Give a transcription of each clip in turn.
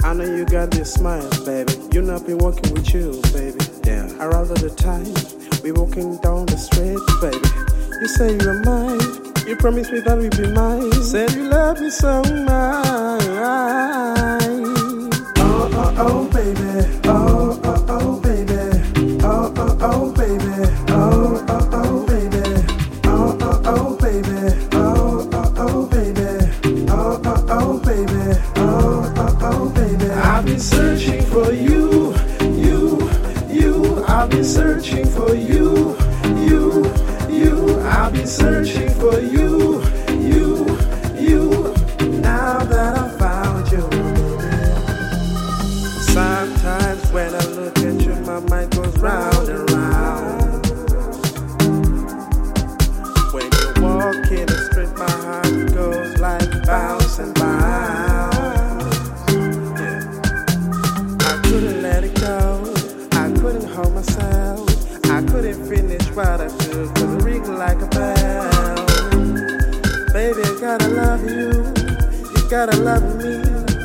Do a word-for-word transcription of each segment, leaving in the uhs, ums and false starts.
I know you got this smile, baby. You know I've been walking with you, baby. Yeah. Around all the time, we walking down the street, baby. You say you're mine. You promise me that we'll be mine. Said you love me so much. Oh, oh, oh, baby. Oh, oh, oh, baby. Oh, oh, oh, baby. Oh, oh, oh, baby. Oh, oh, oh, baby. Oh, oh, oh, baby. Oh, oh, oh, baby. Oh, oh, oh, baby. I've been searching for you, you, you. I've been searching for you, you, you. I've been searching for you, you, you. Now that I found you, baby. Sometimes when I look at you, my mind goes round and round. When you walk in the street, my heart goes like bounce and bounce. Yeah. I couldn't let it go. I couldn't hold myself. I couldn't finish what I do, cause it ring like a bell. Baby, I gotta love you. You gotta love me.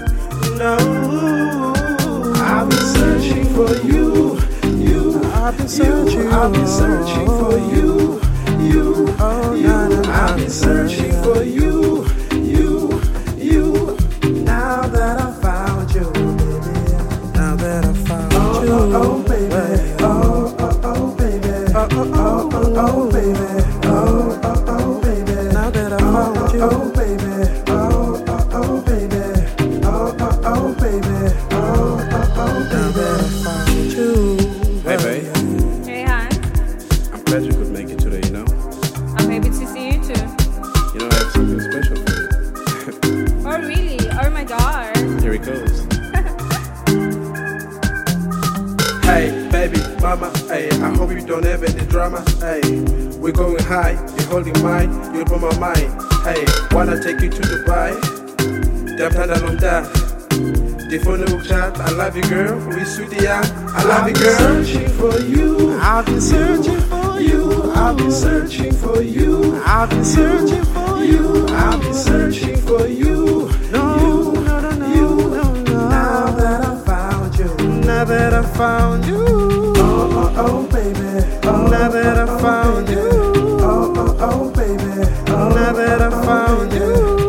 No, I've been searching for you, you. I've been searching, you. I've been searching for you, you, oh, you. Nah, nah, nah, I've been searching nah. for you, you, you. Now that I found you, baby. Now that I found oh, you, oh, oh, baby. Oh, oh, oh, baby. Oh, oh, oh, oh, oh, baby. Oh, oh, oh, baby. Now that I found oh, you, oh, baby. Oh, oh, oh, baby. Oh, oh, oh, baby. Oh, oh, oh, baby. Now that I found you. Hey, babe. Hey, hon. I'm glad you could make it today, you know? I'm happy to see you too. You know, I have something special for you. Oh, really? Oh, my God. Here it goes. Hey, baby, mama, hey, I hope you don't have any drama, hey. We're going high, you're holding mine, you're on my mind, hey. Wanna take you to Dubai? Dapana Lomda. The phone will chat, I love you, girl. We sweetie, I love you, girl. I've been searching for you. I've been searching for you. I've been searching for you. I've been searching for you. I've been searching for you. No, no, no, no, you. no, no. Now that I found you. Now that I found you. Oh, oh, oh, baby. Oh, now that I found you. Oh, oh, oh, baby. Oh, now that I found you.